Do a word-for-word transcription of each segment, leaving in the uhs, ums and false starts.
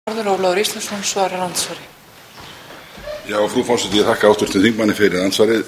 Ólafur Ísleifsson svarar andsvari. Já, frú forseti, ég þakka háttvirtum þingmanni fyrir ansvarið.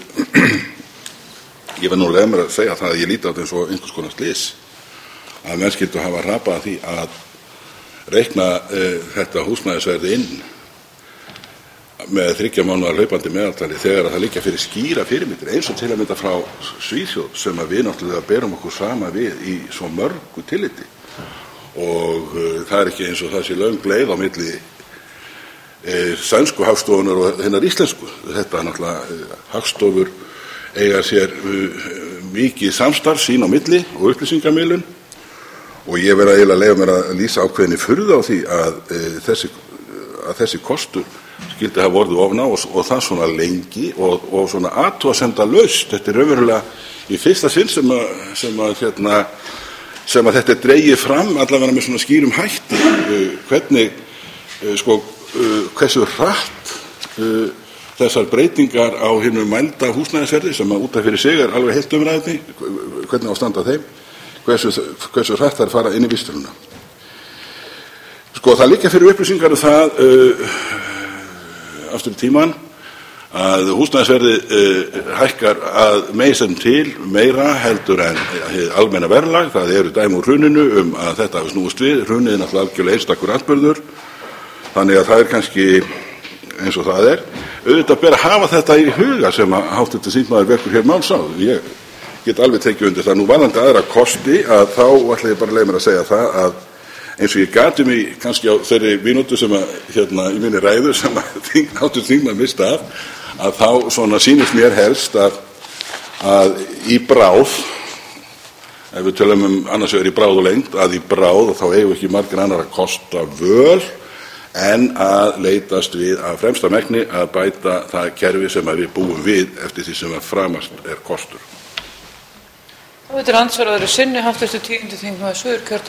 Ég verð nú að leyfa mér að segja það að ég líti á þetta eins og einhvers konar slys að menn skyldu hafa hrapað að því að reikna uh, þetta húsnæðisverð inn með þriggja mánaða hlaupandi meðaltali þegar að það liggja fyrir skýra fyrirmyndir, eins og til að mynda frá Svíþjóð sem að við náttúrulega berum okkur sama við í svo mörgu tilliti. Og uh, það er ekki eins og það sé löng leið á milli uh, sænsku hagstofunar og hinnar íslensku. Þetta er náttúrulega uh, hagstofur eiga sér uh, mikið samstarf sín á milli og upplýsingamiðlun, og ég verð að eiginlega leyfa mér að lýsa ákveðinni furðu á því að, uh, þessi, að þessi kostur skyldi hafa orðið ofná og, og það svona lengi og, og svona athugasemdalaust. Þetta er raunverulega í fyrsta sinn sem að, sem að hérna sem að þetta er dregið fram allavega með svona skýrum hætti uh, hvernig uh, sko, uh, hversu hratt uh, þessar breytingar á hinu mælda húsnæðisverði sem að út af fyrir sig er alveg heilt umræðni, hvernig á standa þeim, hversu, hversu hratt þær fara inn í vísitöluna. Sko, það liggja fyrir upplýsingar um það uh, aftur í tímann að húsnæðisverði uh, hækkar að meisum til meira heldur en hið almenna verðlag. Það eru dæmi úr hruninu um að þetta hafi snúist við. Hrunið er náttúrulega algjörlega einstakur atburður, þannig að það er kannski eins og það er. Auðvitað ber að hafa þetta í huga sem að háttvirtur þingmaður vekur hér máls á. Ég get alveg tekið undir það. Nú varðandi aðra kosti að þá ætla ég bara að leyfa mér að segja það að eins og ég gati mig kannski á þeirri mínútu sem að hérna í minni ræðu sem að háttvirtur þingmaður mista af, að þá svona sýnist mér helst að, að í bráð, ef við tölum um annars vegar í bráð og lengd, að í bráð og þá eigum við ekki margir annar að kosta völ en að leitast við að fremsta megni að bæta það kerfi sem að við búum við eftir því sem að framast er kostur. Þá veitir andsvaraður sinni háttvirtur tíundi þingmaður Suðurkjördæmis